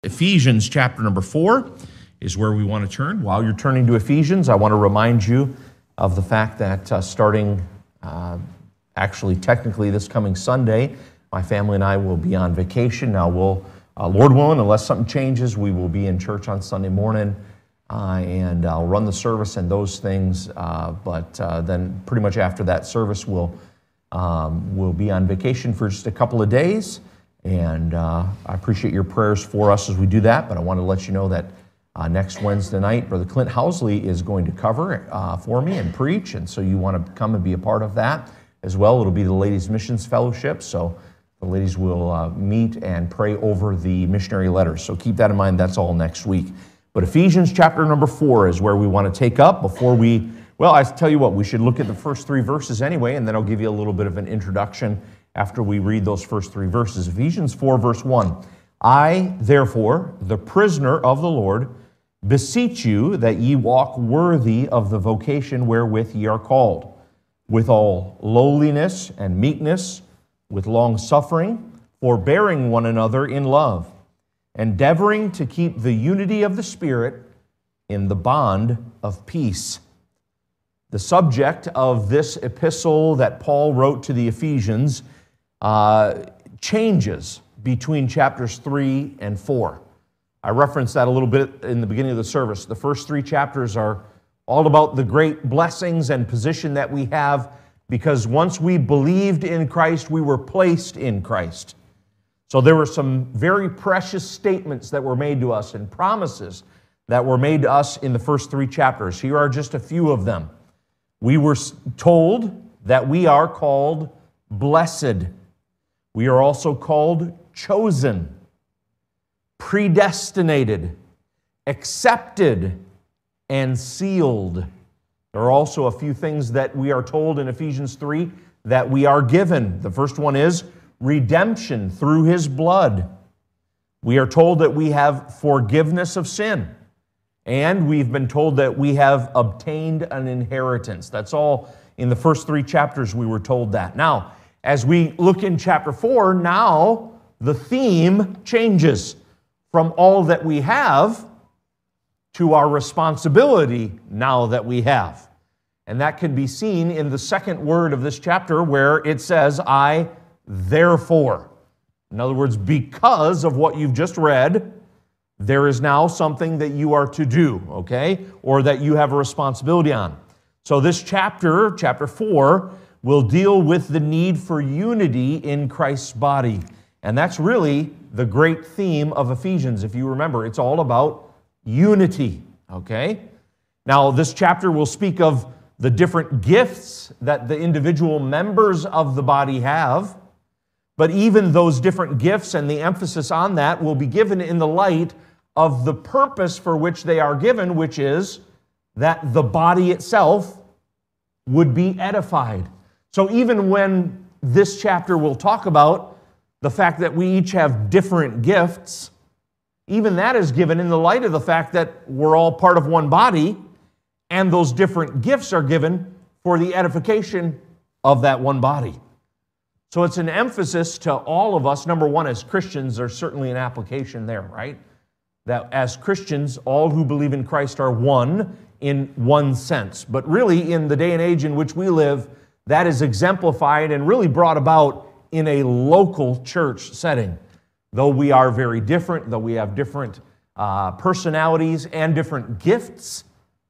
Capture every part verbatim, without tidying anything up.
Ephesians chapter number four is where we want to turn. While you're turning to Ephesians, I want to remind you of the fact that uh, starting uh, actually technically this coming Sunday, my family and I will be on vacation. Now we'll, uh, Lord willing, unless something changes, we will be in church on Sunday morning uh, and I'll run the service and those things. Uh, but uh, then pretty much after that service, we'll, um, we'll be on vacation for just a couple of days. And uh, I appreciate your prayers for us as we do that, but I want to let you know that uh, next Wednesday night, Brother Clint Housley is going to cover uh, for me and preach, and so you want to come and be a part of that as well. It'll be the Ladies Missions Fellowship, so the ladies will uh, meet and pray over the missionary letters. So keep that in mind, that's all next week. But Ephesians chapter number four is where we want to take up before we, well, I tell you what, we should look at the first three verses anyway, and then I'll give you a little bit of an introduction after we read those first three verses. Ephesians four, verse one. I, therefore, the prisoner of the Lord, beseech you that ye walk worthy of the vocation wherewith ye are called, with all lowliness and meekness, with long suffering, forbearing one another in love, endeavoring to keep the unity of the Spirit in the bond of peace. The subject of this epistle that Paul wrote to the Ephesians Uh, changes between chapters three and four. I referenced that a little bit in the beginning of the service. The first three chapters are all about the great blessings and position that we have because once we believed in Christ, we were placed in Christ. So there were some very precious statements that were made to us and promises that were made to us in the first three chapters. Here are just a few of them. We were told that we are called blessed. We are also called chosen, predestinated, accepted, and sealed. There are also a few things that we are told in Ephesians three that we are given. The first one is redemption through His blood. We are told that we have forgiveness of sin. And we've been told that we have obtained an inheritance. That's all in the first three chapters we were told that. Now, as we look in chapter four, now the theme changes from all that we have to our responsibility now that we have. And that can be seen in the second word of this chapter where it says, I therefore. In other words, because of what you've just read, there is now something that you are to do, okay? Or that you have a responsibility on. So this chapter, chapter four, will deal with the need for unity in Christ's body. And that's really the great theme of Ephesians. If you remember, it's all about unity, okay? Now, this chapter will speak of the different gifts that the individual members of the body have, but even those different gifts and the emphasis on that will be given in the light of the purpose for which they are given, which is that the body itself would be edified. So even when this chapter will talk about the fact that we each have different gifts, even that is given in the light of the fact that we're all part of one body, and those different gifts are given for the edification of that one body. So it's an emphasis to all of us. Number one, as Christians, there's certainly an application there, right? That as Christians, all who believe in Christ are one in one sense. But really, in the day and age in which we live, that is exemplified and really brought about in a local church setting. Though we are very different, though we have different uh, personalities and different gifts,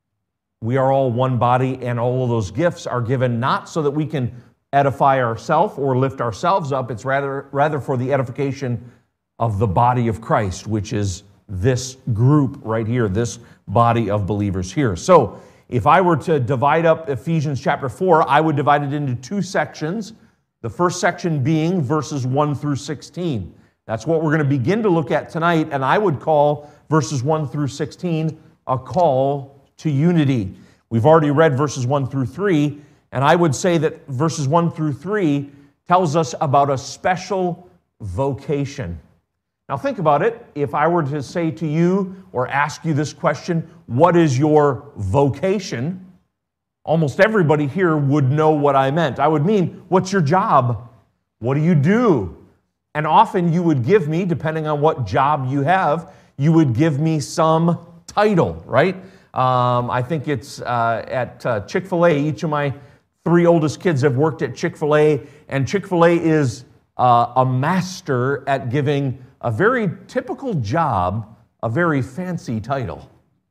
we are all one body, and all of those gifts are given not so that we can edify ourselves or lift ourselves up. It's rather, rather for the edification of the body of Christ, which is this group right here, this body of believers here. So, if I were to divide up Ephesians chapter four, I would divide it into two sections. The first section being verses one through sixteen. That's what we're going to begin to look at tonight, and I would call verses one through sixteen a call to unity. We've already read verses one through three, and I would say that verses one through three tells us about a special vocation. Now think about it. If I were to say to you or ask you this question, what is your vocation? Almost everybody here would know what I meant. I would mean, what's your job? What do you do? And often you would give me, depending on what job you have, you would give me some title, right? Um, I think it's uh, at uh, Chick-fil-A. Each of my three oldest kids have worked at Chick-fil-A, and Chick-fil-A is uh, a master at giving a very typical job a very fancy title.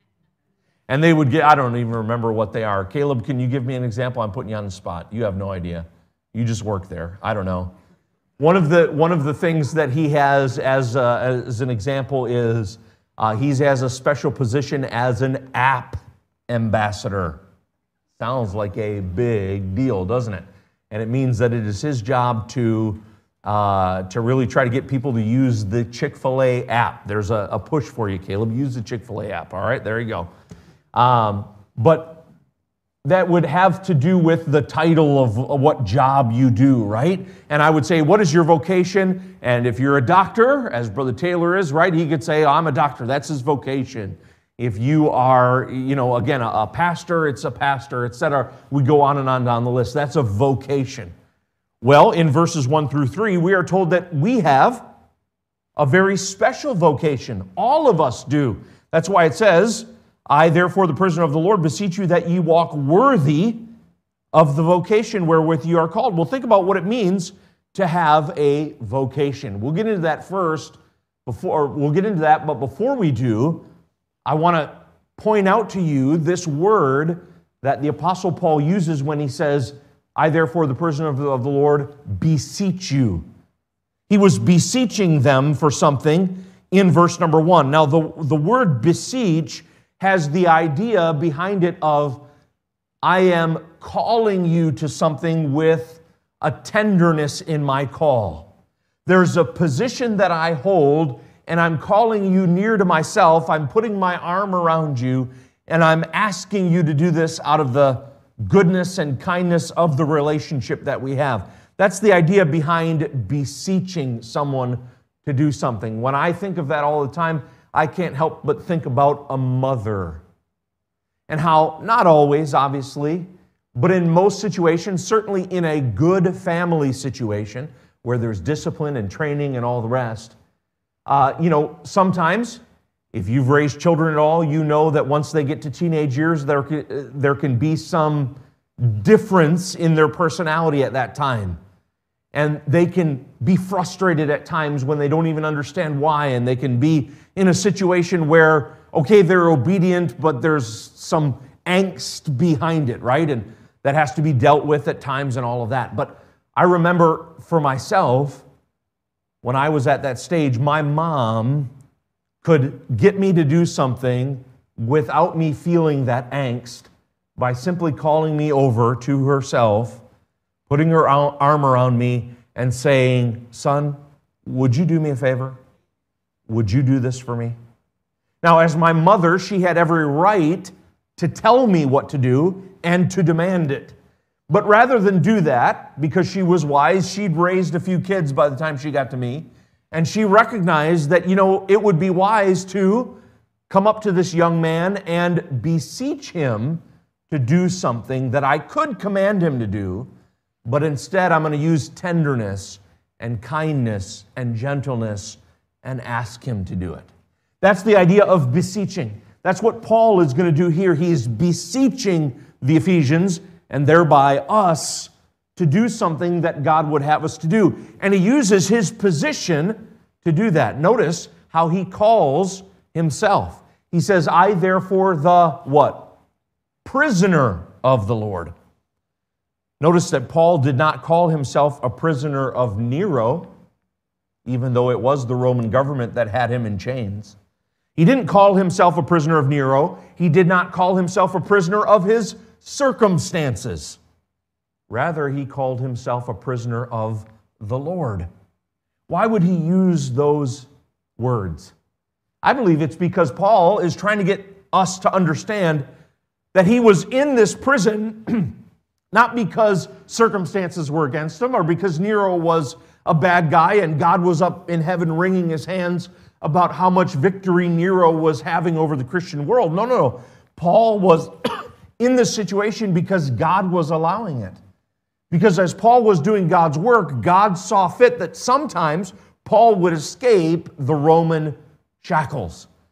And they would get, I don't even remember what they are. Caleb, can you give me an example? I'm putting you on the spot. You have no idea. You just work there. I don't know. One of the one of the things that he has as, uh, as an example is uh, he has a special position as an app ambassador. Sounds like a big deal, doesn't it? And it means that it is his job to uh, to really try to get people to use the Chick-fil-A app. There's a, a push for you, Caleb. Use the Chick-fil-A app. All right, there you go. Um, but that would have to do with the title of what job you do, right? And I would say, what is your vocation? And if you're a doctor, as Brother Taylor is, right, he could say, oh, I'm a doctor. That's his vocation. If you are, you know, again, a, a pastor, it's a pastor, et cetera. We go on and on down the list. That's a vocation. Well, in verses one through three, we are told that we have a very special vocation. All of us do. That's why it says, I, therefore, the prisoner of the Lord, beseech you that ye walk worthy of the vocation wherewith you are called. Well, think about what it means to have a vocation. We'll get into that first, before we'll get into that, but before we do, I want to point out to you this word that the Apostle Paul uses when he says, I, therefore, the prisoner of the, of the Lord, beseech you. He was beseeching them for something in verse number one. Now, the, the word beseech has the idea behind it of, I am calling you to something with a tenderness in my call. There's a position that I hold, and I'm calling you near to myself. I'm putting my arm around you, and I'm asking you to do this out of the goodness and kindness of the relationship that we have. That's the idea behind beseeching someone to do something. When I think of that all the time, I can't help but think about a mother and how, not always, obviously, but in most situations, certainly in a good family situation where there's discipline and training and all the rest, uh, you know, sometimes, if you've raised children at all, you know that once they get to teenage years, there, there can be some difference in their personality at that time. And they can be frustrated at times when they don't even understand why, and they can be in a situation where, okay, they're obedient, but there's some angst behind it, right? And that has to be dealt with at times and all of that. But I remember for myself, when I was at that stage, my mom could get me to do something without me feeling that angst by simply calling me over to herself, putting her arm around me and saying, son, would you do me a favor? Would you do this for me? Now, as my mother, she had every right to tell me what to do and to demand it. But rather than do that, because she was wise, she'd raised a few kids by the time she got to me, and she recognized that, you know, it would be wise to come up to this young man and beseech him to do something that I could command him to do, but instead I'm going to use tenderness and kindness and gentleness and ask him to do it. That's the idea of beseeching. That's what Paul is going to do here. He's beseeching the Ephesians and thereby us to do something that God would have us to do. And he uses his position to do that. Notice how he calls himself. He says, I therefore the what? Prisoner of the Lord. Notice that Paul did not call himself a prisoner of Nero, even though it was the Roman government that had him in chains. He didn't call himself a prisoner of Nero. He did not call himself a prisoner of his circumstances. Rather, he called himself a prisoner of the Lord. Why would he use those words? I believe it's because Paul is trying to get us to understand that he was in this prison not because circumstances were against him or because Nero was a bad guy and God was up in heaven wringing his hands about how much victory Nero was having over the Christian world. No, no, no. Paul was in this situation because God was allowing it. Because as Paul was doing God's work, God saw fit that sometimes Paul would escape the Roman shackles.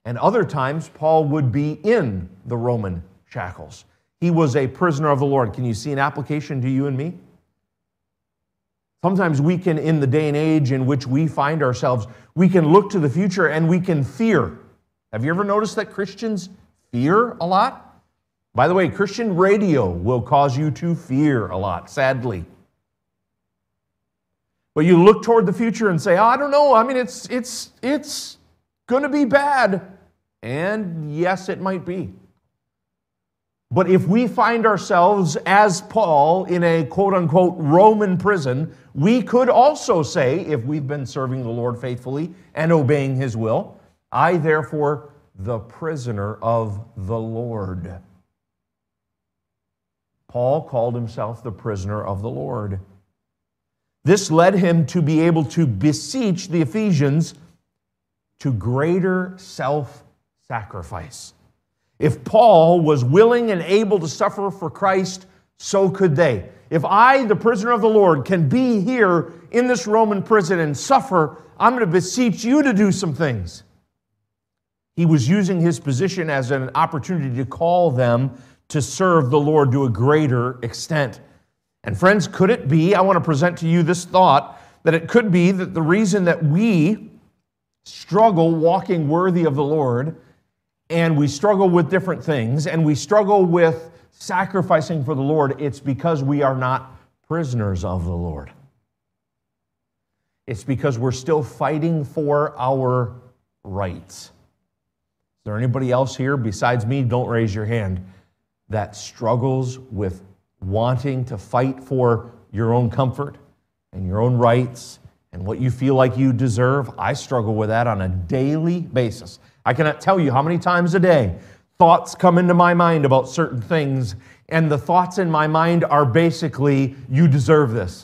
And other times, Paul would be in the Roman shackles. He was a prisoner of the Lord. Can you see an application to you and me? Sometimes we can, in the day and age in which we find ourselves, we can look to the future and we can fear. Have you ever noticed that Christians fear a lot? By the way, Christian radio will cause you to fear a lot, sadly. But you look toward the future and say, oh, I don't know, I mean, it's, it's, it's going to be bad. And yes, it might be. But if we find ourselves, as Paul, in a quote-unquote Roman prison, we could also say, if we've been serving the Lord faithfully and obeying His will, I, therefore, the prisoner of the Lord. Paul called himself the prisoner of the Lord. This led him to be able to beseech the Ephesians to greater self-sacrifice. If Paul was willing and able to suffer for Christ, so could they. If I, the prisoner of the Lord, can be here in this Roman prison and suffer, I'm going to beseech you to do some things. He was using his position as an opportunity to call them to serve the Lord to a greater extent. And friends, could it be, I want to present to you this thought, that it could be that the reason that we struggle walking worthy of the Lord, and we struggle with different things, and we struggle with sacrificing for the Lord, it's because we are not prisoners of the Lord. It's because we're still fighting for our rights. Is there anybody else here besides me, don't raise your hand, that struggles with wanting to fight for your own comfort and your own rights and what you feel like you deserve? I struggle with that on a daily basis. I cannot tell you how many times a day thoughts come into my mind about certain things, and the thoughts in my mind are basically, you deserve this.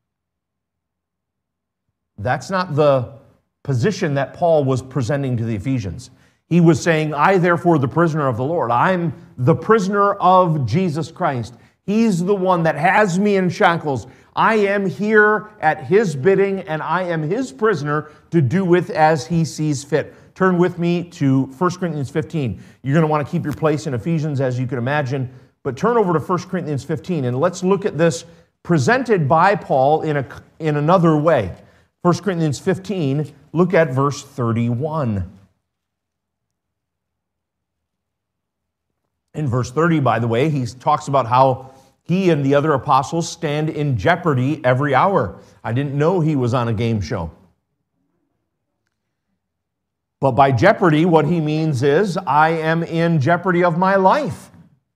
That's not the position that Paul was presenting to the Ephesians. He was saying, I, therefore, the prisoner of the Lord. I'm the prisoner of Jesus Christ. He's the one that has me in shackles. I am here at His bidding, and I am His prisoner to do with as He sees fit. Turn with me to First Corinthians fifteen. You're going to want to keep your place in Ephesians, as you can imagine, but turn over to First Corinthians fifteen, and let's look at this presented by Paul in, a, in another way. First Corinthians fifteen, look at verse thirty-one. In verse thirty, by the way, he talks about how he and the other apostles stand in jeopardy every hour. I didn't know he was on a game show. But by jeopardy, what he means is, I am in jeopardy of my life.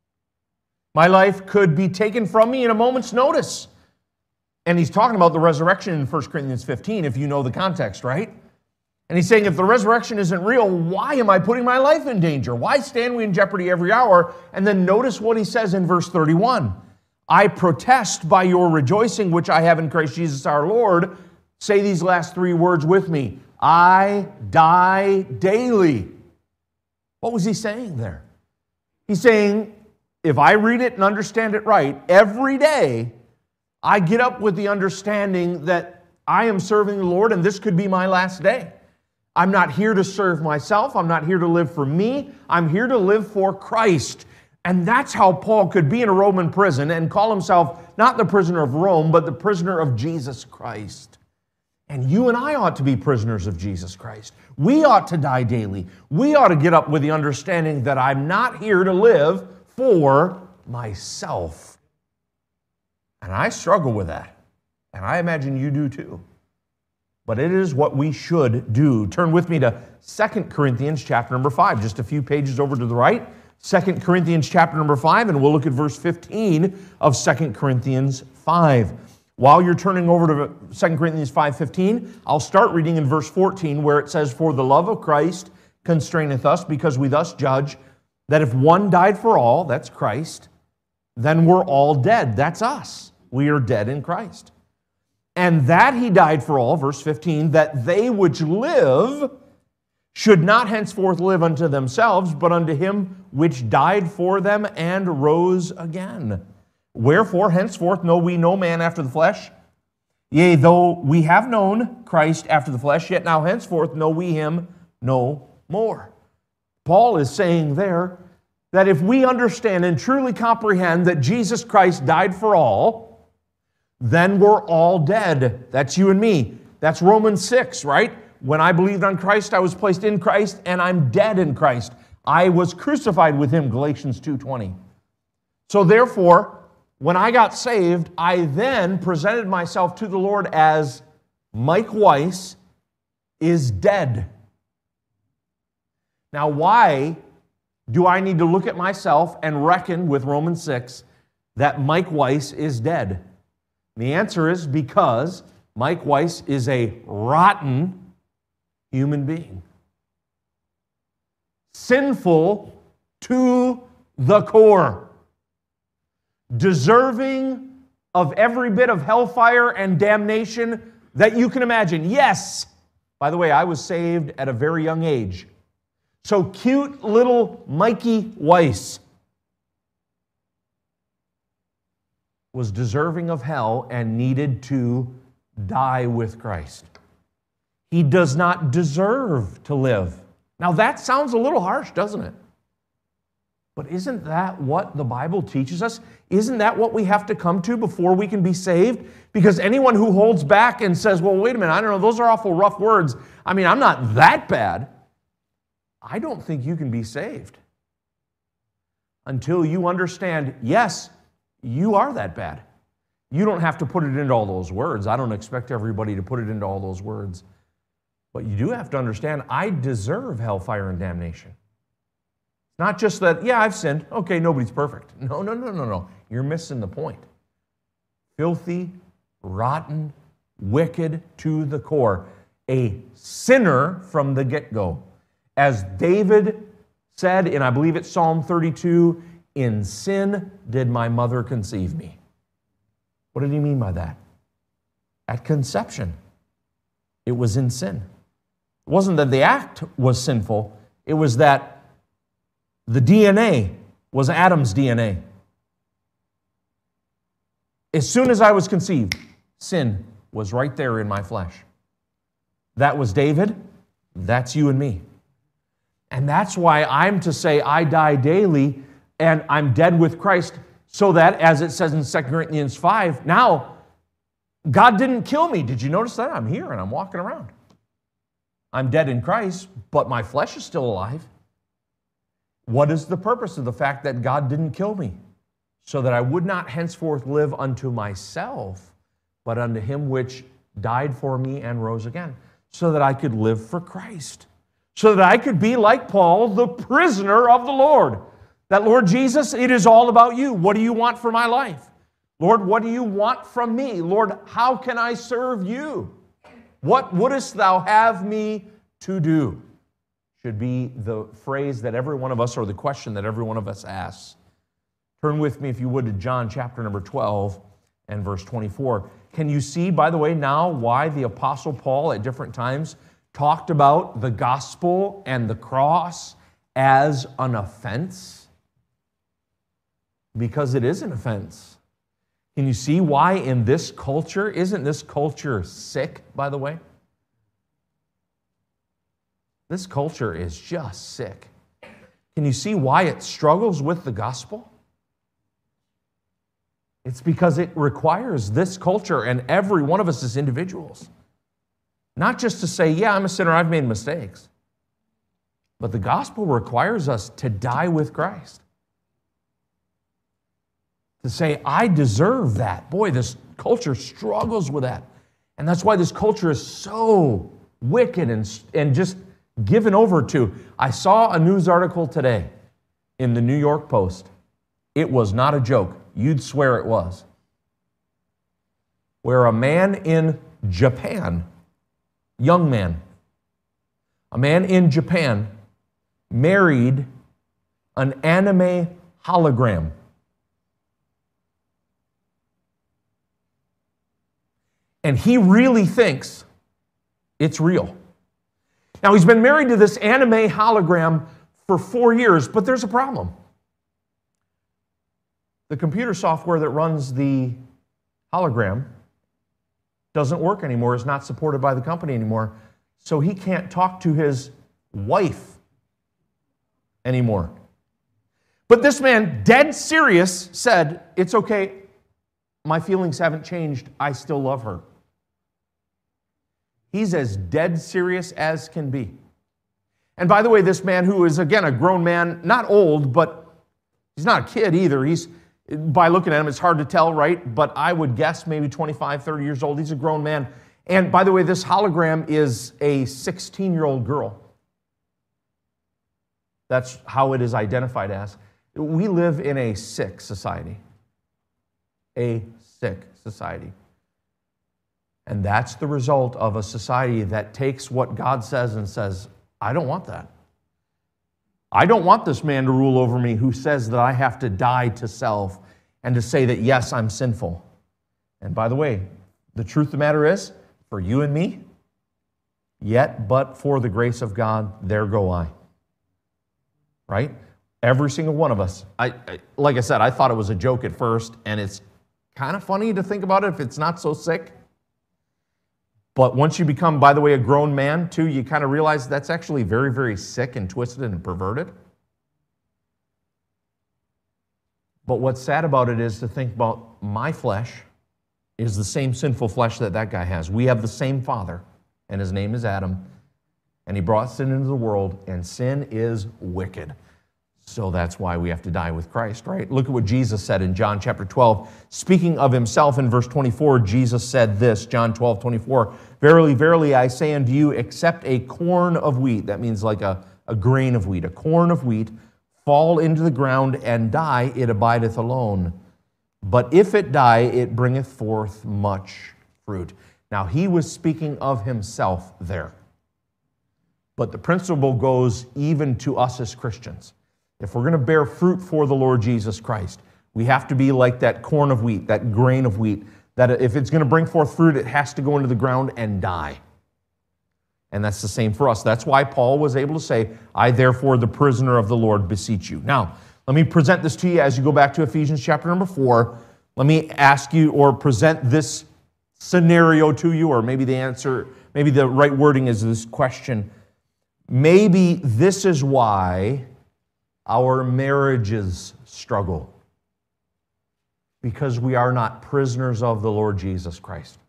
My life could be taken from me in a moment's notice. And he's talking about the resurrection in First Corinthians fifteen, if you know the context, right? And he's saying, if the resurrection isn't real, why am I putting my life in danger? Why stand we in jeopardy every hour? And then notice what he says in verse thirty-one. I protest by your rejoicing, which I have in Christ Jesus our Lord. Say these last three words with me. I die daily. What was he saying there? He's saying, if I read it and understand it right, every day I get up with the understanding that I am serving the Lord and this could be my last day. I'm not here to serve myself. I'm not here to live for me. I'm here to live for Christ. And that's how Paul could be in a Roman prison and call himself not the prisoner of Rome, but the prisoner of Jesus Christ. And you and I ought to be prisoners of Jesus Christ. We ought to die daily. We ought to get up with the understanding that I'm not here to live for myself. And I struggle with that. And I imagine you do too. But it is what we should do. Turn with me to Second Corinthians chapter number five, just a few pages over to the right. Second Corinthians chapter number five, and we'll look at verse fifteen of Second Corinthians five. While you're turning over to Second Corinthians five fifteen, I'll start reading in verse fourteen where it says, for the love of Christ constraineth us, because we thus judge that if one died for all, that's Christ, then we're all dead. That's us. We are dead in Christ. And that He died for all, verse fifteen, that they which live should not henceforth live unto themselves, but unto Him which died for them and rose again. Wherefore, henceforth know we no man after the flesh. Yea, though we have known Christ after the flesh, yet now henceforth know we Him no more. Paul is saying there that if we understand and truly comprehend that Jesus Christ died for all, then we're all dead. That's you and me. That's Romans six, right? When I believed on Christ, I was placed in Christ, and I'm dead in Christ. I was crucified with Him, Galatians two twenty. So therefore, when I got saved, I then presented myself to the Lord as Mike Weiss is dead. Now, why do I need to look at myself and reckon with Romans six that Mike Weiss is dead? The answer is because Mike Weiss is a rotten human being. Sinful to the core. Deserving of every bit of hellfire and damnation that you can imagine. Yes, by the way, I was saved at a very young age. So cute little Mikey Weiss was deserving of hell and needed to die with Christ. He does not deserve to live. Now that sounds a little harsh, doesn't it? But isn't that what the Bible teaches us? Isn't that what we have to come to before we can be saved? Because anyone who holds back and says, well, wait a minute, I don't know, those are awful rough words. I mean, I'm not that bad. I don't think you can be saved until you understand, yes, you are that bad. You don't have to put it into all those words. I don't expect everybody to put it into all those words. But you do have to understand, I deserve hellfire and damnation. Not just that, yeah, I've sinned. Okay, nobody's perfect. No, no, no, no, no. You're missing the point. Filthy, rotten, wicked to the core. A sinner from the get-go. As David said, and I believe it's Psalm thirty-two, in sin did my mother conceive me. What did he mean by that? At conception, it was in sin. It wasn't that the act was sinful. It was that the D N A was Adam's D N A. As soon as I was conceived, sin was right there in my flesh. That was David. That's you and me. And that's why I'm to say I die daily and I'm dead with Christ, so that, as it says in Second Corinthians five, now, God didn't kill me. Did you notice that? I'm here and I'm walking around. I'm dead in Christ, but my flesh is still alive. What is the purpose of the fact that God didn't kill me? So that I would not henceforth live unto myself, but unto Him which died for me and rose again, so that I could live for Christ, so that I could be like Paul, the prisoner of the Lord. That, Lord Jesus, it is all about you. What do you want for my life? Lord, what do you want from me? Lord, how can I serve you? What wouldest thou have me to do? Should be the phrase that every one of us, or the question that every one of us asks. Turn with me, if you would, to John chapter number twelve and verse twenty-four. Can you see, by the way, now why the Apostle Paul at different times talked about the gospel and the cross as an offense? Because it is an offense. Can you see why in this culture, isn't this culture sick, by the way? This culture is just sick. Can you see why it struggles with the gospel? It's because it requires this culture and every one of us as individuals. Not just to say, yeah, I'm a sinner, I've made mistakes. But the gospel requires us to die with Christ. To say, I deserve that. Boy, this culture struggles with that. And that's why this culture is so wicked and, and just given over to. I saw a news article today in the New York Post. It was not a joke. You'd swear it was. Where a man in Japan, young man, a man in Japan married an anime hologram. And he really thinks it's real. Now, he's been married to this anime hologram for four years, but there's a problem. The computer software that runs the hologram doesn't work anymore, is not supported by the company anymore, so he can't talk to his wife anymore. But this man, dead serious, said, it's okay, my feelings haven't changed, I still love her. He's as dead serious as can be. And by the way, this man who is, again, a grown man, not old, but he's not a kid either. He's, by looking at him, it's hard to tell, right? But I would guess maybe twenty-five, thirty years old. He's a grown man. And by the way, this hologram is a sixteen-year-old girl. That's how it is identified as. We live in a sick society. A sick society. And that's the result of a society that takes what God says and says, I don't want that. I don't want this man to rule over me who says that I have to die to self and to say that, yes, I'm sinful. And by the way, the truth of the matter is, for you and me, yet but for the grace of God, there go I. Right? Every single one of us. I, I like I said, I thought it was a joke at first, and it's kind of funny to think about it if it's not so sick. But once you become, by the way, a grown man, too, you kind of realize that's actually very, very sick and twisted and perverted. But what's sad about it is to think about my flesh is the same sinful flesh that that guy has. We have the same father, and his name is Adam, and he brought sin into the world, and sin is wicked. So that's why we have to die with Christ, right? Look at what Jesus said in John chapter twelve. Speaking of himself in verse twenty-four, Jesus said this, John twelve, twenty-four, Verily, verily, I say unto you, except a corn of wheat, that means like a, a grain of wheat, a corn of wheat, fall into the ground and die, it abideth alone. But if it die, it bringeth forth much fruit. Now, he was speaking of himself there. But the principle goes even to us as Christians. If we're going to bear fruit for the Lord Jesus Christ, we have to be like that corn of wheat, that grain of wheat, that if it's going to bring forth fruit, it has to go into the ground and die. And that's the same for us. That's why Paul was able to say, I therefore, the prisoner of the Lord, beseech you. Now, let me present this to you as you go back to Ephesians chapter number four. Let me ask you or present this scenario to you, or maybe the answer, maybe the right wording is this question. Maybe this is why our marriages struggle, because we are not prisoners of the Lord Jesus Christ.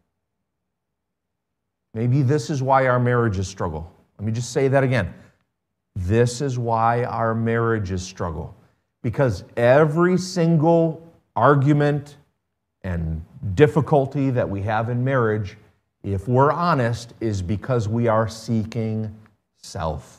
Maybe this is why our marriages struggle. Let me just say that again. This is why our marriages struggle. Because every single argument and difficulty that we have in marriage, if we're honest, is because we are seeking self.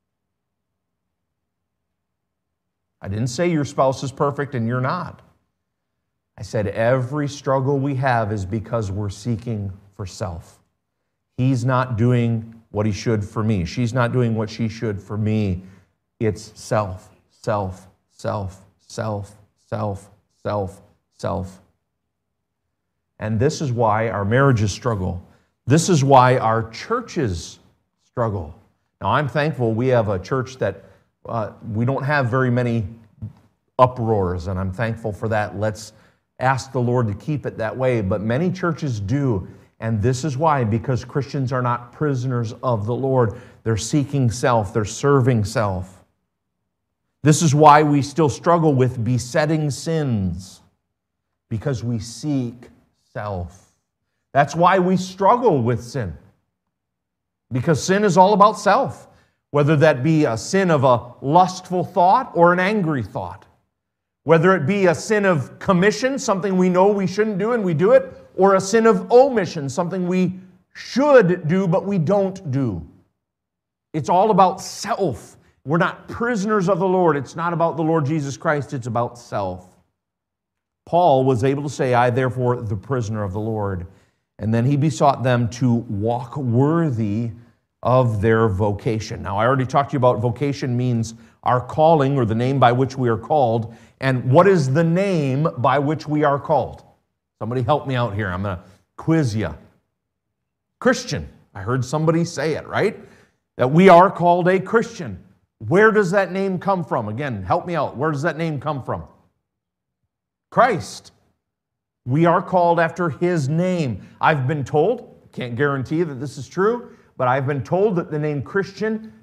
I didn't say your spouse is perfect and you're not. I said every struggle we have is because we're seeking for self. He's not doing what he should for me. She's not doing what she should for me. It's self, self, self, self, self, self, self. And this is why our marriages struggle. This is why our churches struggle. Now, I'm thankful we have a church that uh, we don't have very many uproars, and I'm thankful for that. Let's ask the Lord to keep it that way. But many churches do. And this is why, because Christians are not prisoners of the Lord. They're seeking self. They're serving self. This is why we still struggle with besetting sins, because we seek self. That's why we struggle with sin, because sin is all about self, whether that be a sin of a lustful thought or an angry thought, whether it be a sin of commission, something we know we shouldn't do and we do it, or a sin of omission, something we should do but we don't do. It's all about self. We're not prisoners of the Lord. It's not about the Lord Jesus Christ. It's about self. Paul was able to say, I therefore, the prisoner of the Lord. And then he besought them to walk worthy of their vocation. Now, I already talked to you about vocation means our calling, or the name by which we are called. And what is the name by which we are called? Somebody help me out here. I'm going to quiz you. Christian. I heard somebody say it, right? That we are called a Christian. Where does that name come from? Again, help me out. Where does that name come from? Christ. We are called after His name. I've been told, can't guarantee that this is true, but I've been told that the name Christian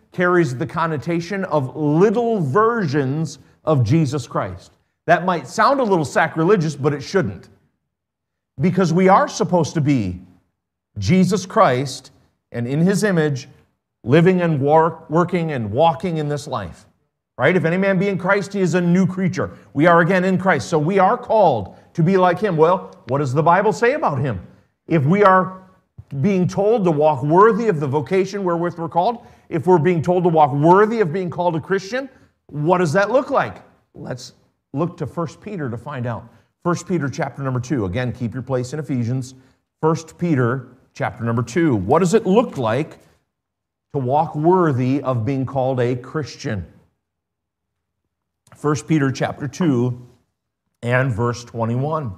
carries the connotation of little versions of Jesus Christ. That might sound a little sacrilegious, but it shouldn't. Because we are supposed to be Jesus Christ and in His image, living and work, working and walking in this life. Right? If any man be in Christ, he is a new creature. We are again in Christ. So we are called to be like Him. Well, what does the Bible say about Him? If we are being told to walk worthy of the vocation wherewith we're called, if we're being told to walk worthy of being called a Christian, what does that look like? Let's look to First Peter to find out. First Peter chapter number two. Again, keep your place in Ephesians. First Peter chapter number two. What does it look like to walk worthy of being called a Christian? First Peter chapter two and verse twenty-one.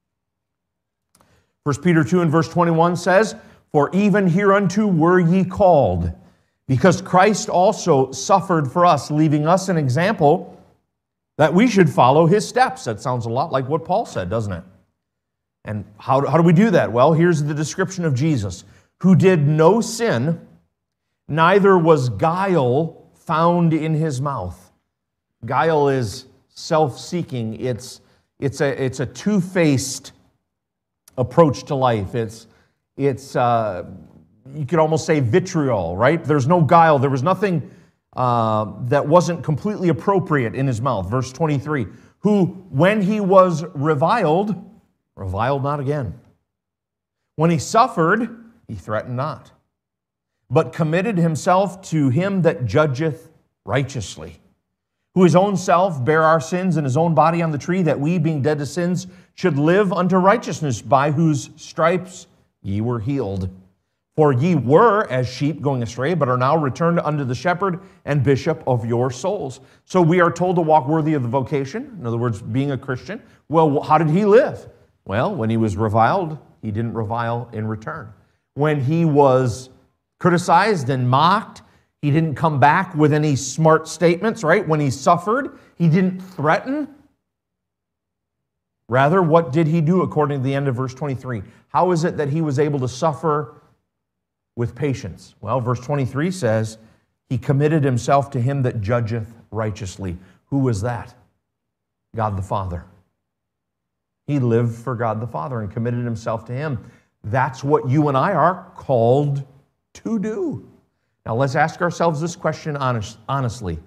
First Peter two and verse twenty-one says, "For even hereunto were ye called, because Christ also suffered for us, leaving us an example that we should follow His steps." That sounds a lot like what Paul said, doesn't it? And how, how do we do that? Well, here's the description of Jesus, who did no sin, neither was guile found in His mouth. Guile is self-seeking. It's, it's a, it's a two-faced approach to life. It's, it's uh, you could almost say vitriol, right? There's no guile. There was nothing uh, that wasn't completely appropriate in His mouth. Verse twenty-three, who, when He was reviled, reviled not again. When He suffered, He threatened not, but committed Himself to Him that judgeth righteously, who His own self bare our sins in His own body on the tree, that we, being dead to sins, should live unto righteousness, by whose stripes ye were healed. For ye were as sheep going astray, but are now returned unto the shepherd and bishop of your souls. So we are told to walk worthy of the vocation, in other words, being a Christian. Well, how did He live? Well, when He was reviled, He didn't revile in return. When He was criticized and mocked, He didn't come back with any smart statements, right? When He suffered, He didn't threaten. Rather, what did He do according to the end of verse twenty-three? How is it that He was able to suffer with patience? Well, verse twenty-three says, He committed Himself to Him that judgeth righteously. Who was that? God the Father. He lived for God the Father and committed Himself to Him. That's what you and I are called to do. Now, let's ask ourselves this question honest, honestly.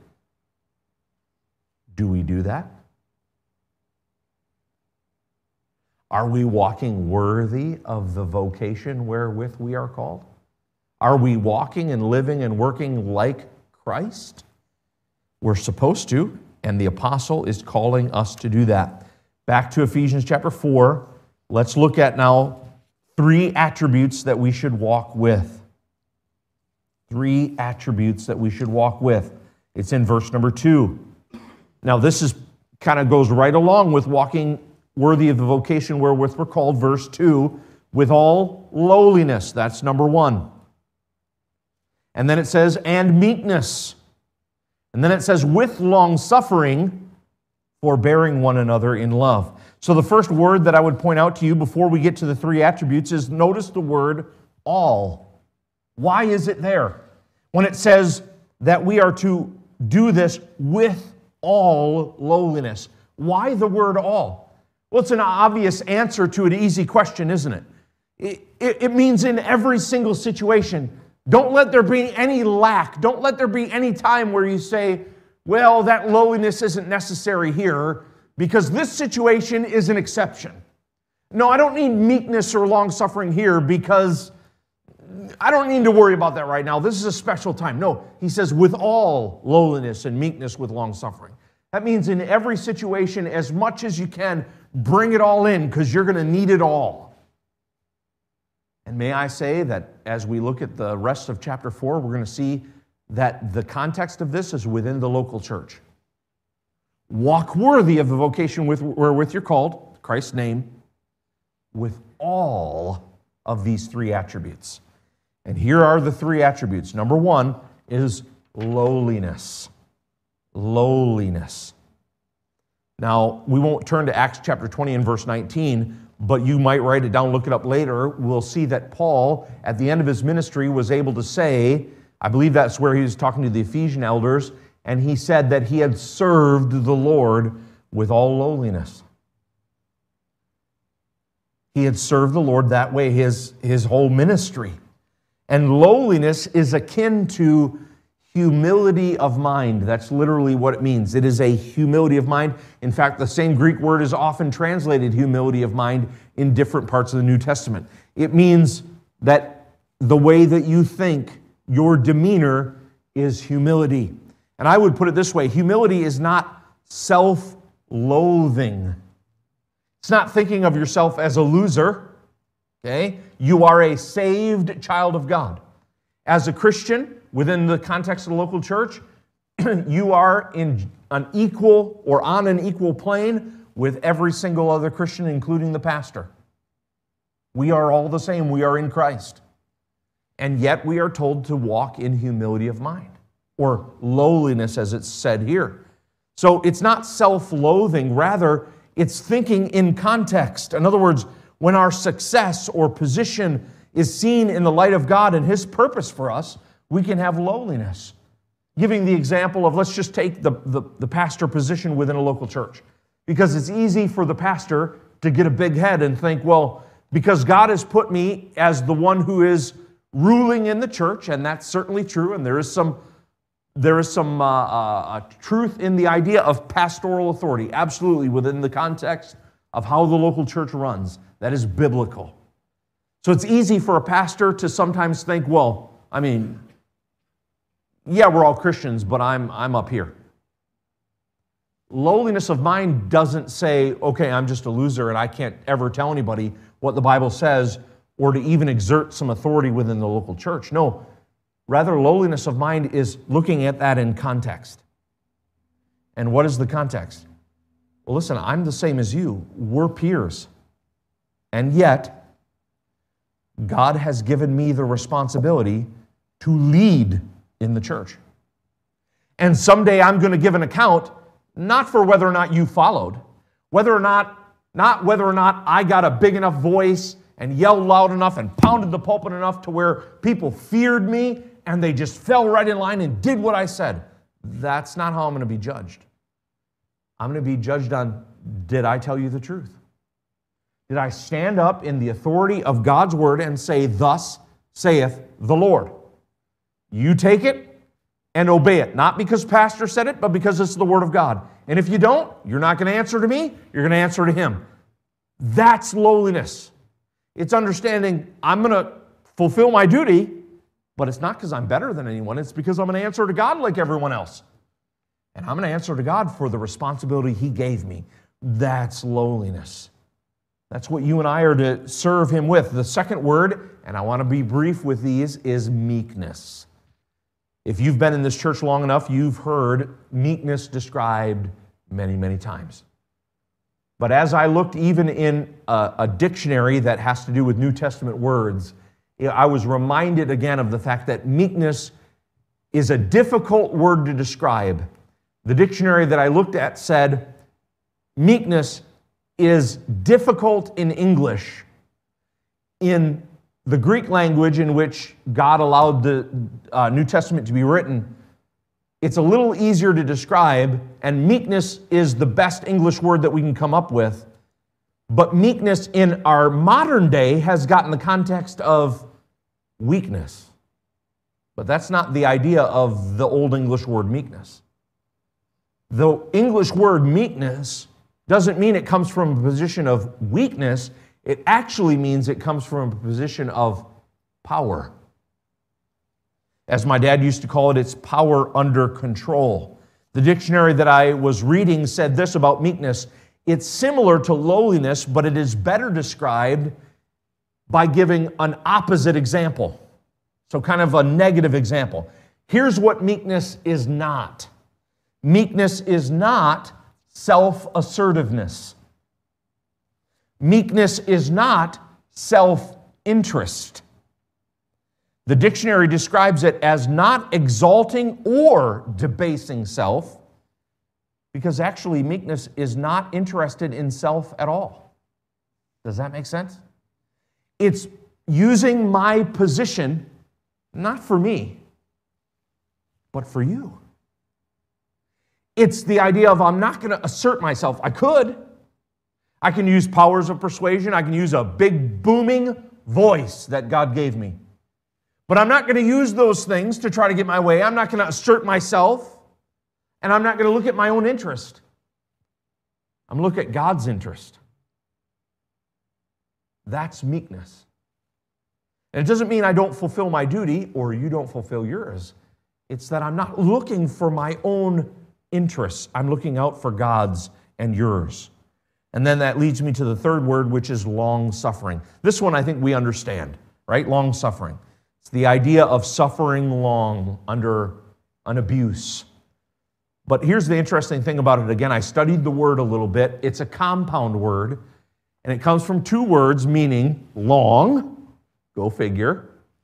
Do we do that? Are we walking worthy of the vocation wherewith we are called? Are we walking and living and working like Christ? We're supposed to, and the apostle is calling us to do that. Back to Ephesians chapter four, let's look at now three attributes that we should walk with. Three attributes that we should walk with. It's in verse number two. Now this is kind of goes right along with walking worthy of the vocation wherewith we're called, verse two, with all lowliness. That's number one. And then it says, and meekness. And then it says, with long suffering, forbearing one another in love. So the first word that I would point out to you before we get to the three attributes is notice the word all. Why is it there? When it says that we are to do this with all lowliness. Why the word all? Well, it's an obvious answer to an easy question, isn't it? It, it, it means in every single situation. Don't let there be any lack. Don't let there be any time where you say, well, that lowliness isn't necessary here because this situation is an exception. No, I don't need meekness or long-suffering here because I don't need to worry about that right now. This is a special time. No, he says with all lowliness and meekness with long-suffering. That means in every situation, as much as you can, bring it all in because you're going to need it all. And may I say that as we look at the rest of chapter four, we're going to see that the context of this is within the local church. Walk worthy of the vocation with, wherewith you're called, Christ's name, with all of these three attributes. And here are the three attributes. Number one is lowliness. Lowliness. Now, we won't turn to Acts chapter twenty and verse nineteen, but you might write it down, look it up later. We'll see that Paul, at the end of his ministry, was able to say, I believe that's where he was talking to the Ephesian elders, and he said that he had served the Lord with all lowliness. He had served the Lord that way his, his whole ministry. And lowliness is akin to humility of mind. That's literally what it means. It is a humility of mind. In fact, the same Greek word is often translated humility of mind in different parts of the New Testament. It means that the way that you think, your demeanor, is humility. And I would put it this way: humility is not self-loathing. It's not thinking of yourself as a loser. Okay? You are a saved child of God. As a Christian, within the context of the local church, you are in an equal or on an equal plane with every single other Christian, including the pastor. We are all the same. We are in Christ. And yet we are told to walk in humility of mind, or lowliness as it's said here. So it's not self-loathing, rather it's thinking in context. In other words, when our success or position is seen in the light of God and His purpose for us, we can have lowliness. Giving the example of, let's just take the, the, the pastor position within a local church. Because it's easy for the pastor to get a big head and think, well, because God has put me as the one who is ruling in the church, and that's certainly true, and there is some, there is some uh, uh, truth in the idea of pastoral authority, absolutely, within the context of how the local church runs. That is biblical. So it's easy for a pastor to sometimes think, well, I mean, yeah, we're all Christians, but I'm, I'm up here. Lowliness of mind doesn't say, okay, I'm just a loser and I can't ever tell anybody what the Bible says or to even exert some authority within the local church. No, rather, lowliness of mind is looking at that in context. And what is the context? Well, listen, I'm the same as you. We're peers. And yet, God has given me the responsibility to lead in the church. And someday I'm going to give an account, not for whether or not you followed, whether or not, not whether or not I got a big enough voice and yelled loud enough and pounded the pulpit enough to where people feared me and they just fell right in line and did what I said. That's not how I'm going to be judged. I'm going to be judged on, did I tell you the truth? Did I stand up in the authority of God's word and say, thus saith the Lord? You take it and obey it. Not because pastor said it, but because it's the word of God. And if you don't, you're not going to answer to me, you're going to answer to Him. That's lowliness. It's understanding I'm going to fulfill my duty, but it's not because I'm better than anyone. It's because I'm going to answer to God like everyone else. And I'm going to answer to God for the responsibility He gave me. That's lowliness. That's what you and I are to serve Him with. The second word, and I want to be brief with these, is meekness. If you've been in this church long enough, you've heard meekness described many, many times. But as I looked even in a, a dictionary that has to do with New Testament words, I was reminded again of the fact that meekness is a difficult word to describe. The dictionary that I looked at said meekness is difficult in English. In the Greek language in which God allowed the uh, New Testament to be written, it's a little easier to describe, and meekness is the best English word that we can come up with. But meekness in our modern day has gotten the context of weakness. But that's not the idea of the Old English word meekness. The English word meekness doesn't mean it comes from a position of weakness. It actually means it comes from a position of power. As my dad used to call it, it's power under control. The dictionary that I was reading said this about meekness: it's similar to lowliness, but it is better described by giving an opposite example. So kind of a negative example. Here's what meekness is not. Meekness is not self-assertiveness. Meekness is not self-interest. The dictionary describes it as not exalting or debasing self, because actually meekness is not interested in self at all. Does that make sense? It's using my position not for me, but for you. It's the idea of I'm not going to assert myself. I could. I can use powers of persuasion. I can use a big booming voice that God gave me. But I'm not going to use those things to try to get my way. I'm not going to assert myself. And I'm not going to look at my own interest. I'm going to look at God's interest. That's meekness. And it doesn't mean I don't fulfill my duty or you don't fulfill yours. It's that I'm not looking for my own interests. I'm looking out for God's and yours. And then that leads me to the third word, which is long-suffering. This one I think we understand, right? Long-suffering. It's the idea of suffering long under an abuse. But here's the interesting thing about it. Again, I studied the word a little bit. It's a compound word, and it comes from two words meaning long, go figure,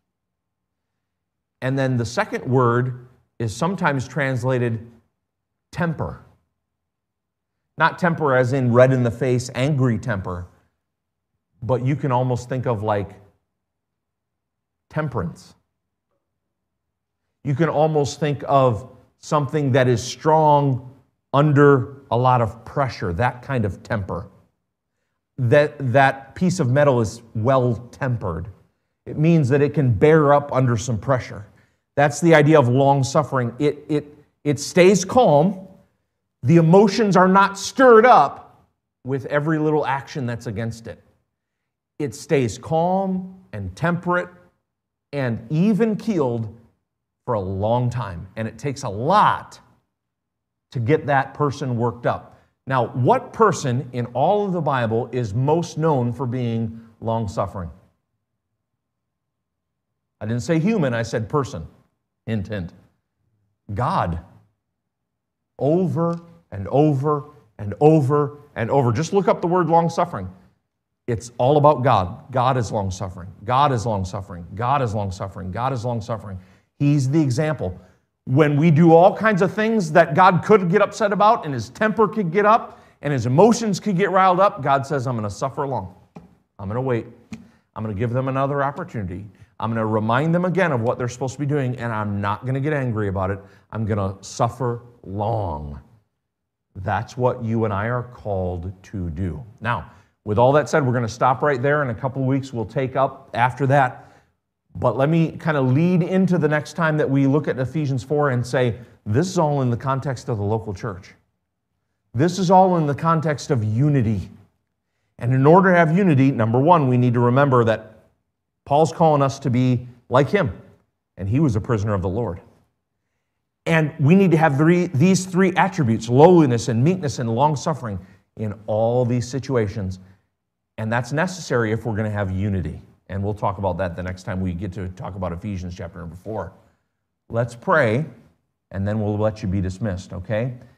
and then the second word is sometimes translated temper. Not temper as in red in the face, angry temper, but you can almost think of like temperance. You can almost think of something that is strong under a lot of pressure, that kind of temper. That, that piece of metal is well-tempered. It means that it can bear up under some pressure. That's the idea of long-suffering. It, it, it stays calm. The emotions are not stirred up with every little action that's against it. It stays calm and temperate and even-keeled for a long time. And it takes a lot to get that person worked up. Now, what person in all of the Bible is most known for being long-suffering? I didn't say human, I said person. Hint, hint. God. Over and over and over and over. Just look up the word long-suffering. It's all about God. God is long-suffering. God is long-suffering. God is long-suffering. God is long-suffering. He's the example. When we do all kinds of things that God could get upset about and his temper could get up and his emotions could get riled up, God says, I'm going to suffer long. I'm going to wait. I'm going to give them another opportunity. I'm going to remind them again of what they're supposed to be doing, and I'm not going to get angry about it. I'm going to suffer long. That's what you and I are called to do. Now, with all that said, we're going to stop right there. In a couple of weeks, we'll take up after that. But let me kind of lead into the next time that we look at Ephesians four and say, this is all in the context of the local church. This is all in the context of unity. And in order to have unity, number one, we need to remember that Paul's calling us to be like him, and he was a prisoner of the Lord. And we need to have three, these three attributes, lowliness and meekness and long-suffering, in all these situations. And that's necessary if we're going to have unity. And we'll talk about that the next time we get to talk about Ephesians chapter number four. Let's pray, and then we'll let you be dismissed, okay?